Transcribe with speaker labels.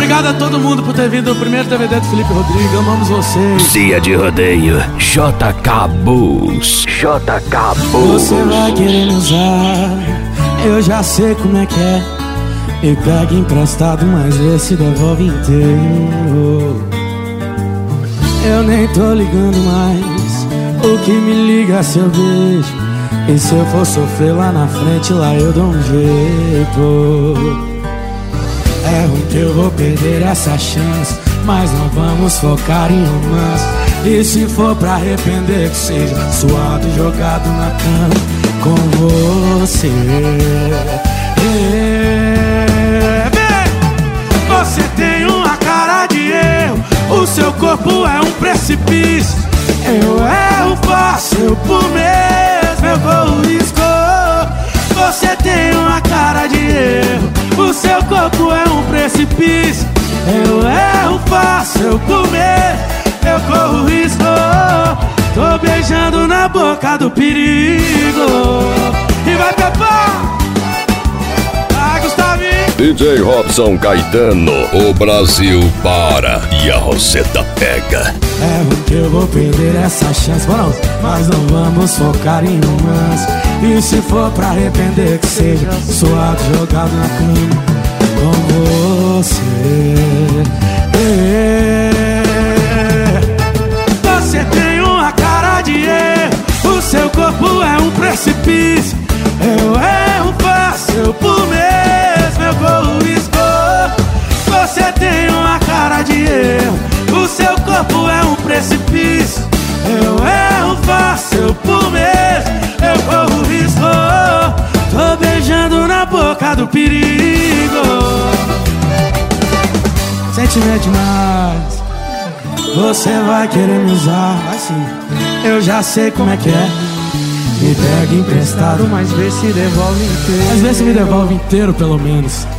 Speaker 1: Obrigado a todo mundo por ter vindo ao primeiro DVD do Felipe Rodrigo. Amamos vocês.
Speaker 2: Dia de rodeio, JK Bulls. JK Bulls.
Speaker 1: Você vai querer me usar, eu já sei como é que é. E pega emprestado, mas vê se devolve inteiro. Eu nem tô ligando mais, o que me liga é seu beijo. E se eu for sofrer lá na frente, lá eu dou um jeito. É ruim que eu vou perder essa chance, mas não vamos focar em romance. E se for pra arrepender, que seja suado, jogado na cama com você. Você tem uma cara de erro, o seu corpo é um precipício. Eu erro, faço eu por mesmo, eu corro risco. Você tem uma cara de erro, o seu corpo é um precipício. Eu erro, faço eu por mesmo, eu corro risco. Tô beijando na boca do perigo. E vai Pepá! Vai Gustavinho!
Speaker 3: DJ Robson Caetano, o Brasil para e a Roseta pega.
Speaker 1: É ruim que eu vou perder essa chance, mas não vamos focar em romance. E se for pra arrepender, que seja suado, jogado na cama com você. Você tem uma cara de erro, o seu corpo é um precipício. Eu erro, faço eu por mesmo, eu corro risco. Você tem uma cara de erro, o seu corpo é um precipício. Eu erro, faço eu por mesmo, eu corro risco. Tô beijando na boca do perigo. Sentimento demais. Você vai querer me usar, assim, eu já sei como é que é. Me pega emprestado, mas vê se devolve inteiro. Mas vê se me devolve inteiro, pelo menos.